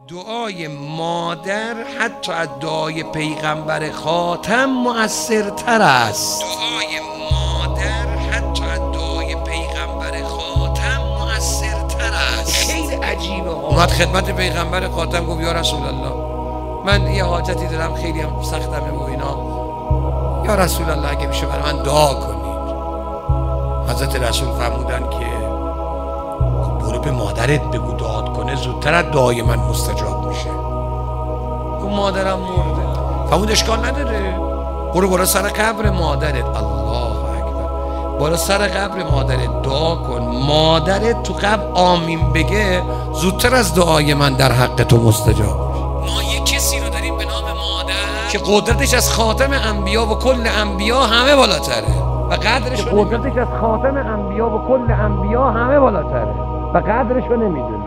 دعای مادر حتی از دعای پیغمبر خاتم مؤثرتر است. دعای مادر حتی از دعای پیغمبر خاتم مؤثرتر است. خیلی عجیبه. اومد خدمت پیغمبر خاتم گفت یا رسول الله من یه حاجتی دارم خیلی هم سختمه و اینا، یا رسول الله اگه میشه برای من دعا کنید. حضرت رسول فرمودن که برو به مادرت بگو دعا کنه، زودتر از دعای من مستجاب میشه. اون مادرم مرده. فرمود اشکال نداره، برو سر قبر مادرت، الله اکبر، برو سر قبر مادرت دعا کن، مادرت تو قبر آمین بگه زودتر از دعای من در حق تو مستجاب میشه. ما یه کسی رو داریم به نام مادر که قدرتش از خاتم انبیا و کل انبیا همه بالاتره و قدرش از خاتم انبیا و کل انبیا همه بالاتره و قدرشو نمیدونه.